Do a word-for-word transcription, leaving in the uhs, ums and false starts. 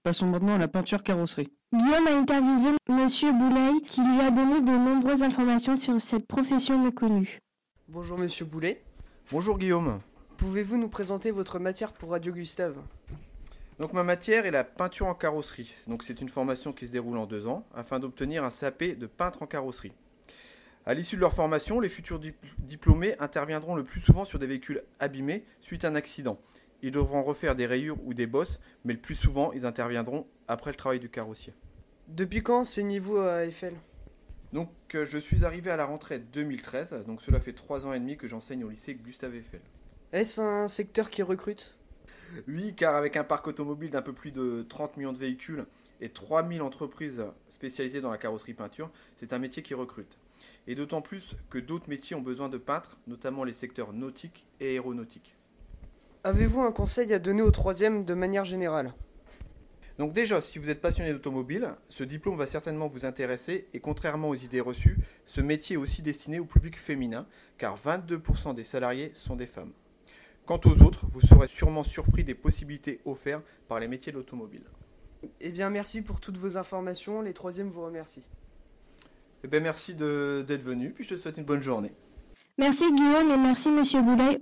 Passons maintenant à la peinture carrosserie. Guillaume a interviewé Monsieur Boulay qui lui a donné de nombreuses informations sur cette profession méconnue. Bonjour Monsieur Boulet. Bonjour Guillaume. Pouvez-vous nous présenter votre matière pour Radio Gustave? Donc ma matière est la peinture en carrosserie. Donc c'est une formation qui se déroule en deux ans afin d'obtenir un C A P de peintre en carrosserie. À l'issue de leur formation, les futurs diplômés interviendront le plus souvent sur des véhicules abîmés suite à un accident. Ils devront refaire des rayures ou des bosses, mais le plus souvent, ils interviendront après le travail du carrossier. Depuis quand enseignez-vous à Eiffel? Donc euh, je suis arrivé à la rentrée deux mille treize, donc cela fait trois ans et demi que j'enseigne au lycée Gustave Eiffel. Est-ce un secteur qui recrute? Oui, car avec un parc automobile d'un peu plus de trente millions de véhicules et trois mille entreprises spécialisées dans la carrosserie peinture, c'est un métier qui recrute. Et d'autant plus que d'autres métiers ont besoin de peintres, notamment les secteurs nautiques et aéronautiques. Avez-vous un conseil à donner aux troisièmes de manière générale? Donc déjà, si vous êtes passionné d'automobile, ce diplôme va certainement vous intéresser et contrairement aux idées reçues, ce métier est aussi destiné au public féminin, car vingt-deux pour cent des salariés sont des femmes. Quant aux autres, vous serez sûrement surpris des possibilités offertes par les métiers de l'automobile. Eh bien merci pour toutes vos informations, les troisièmes vous remercient. Eh bien merci de, d'être venu, puis je te souhaite une bonne journée. Merci Guillaume et merci Monsieur Boulay.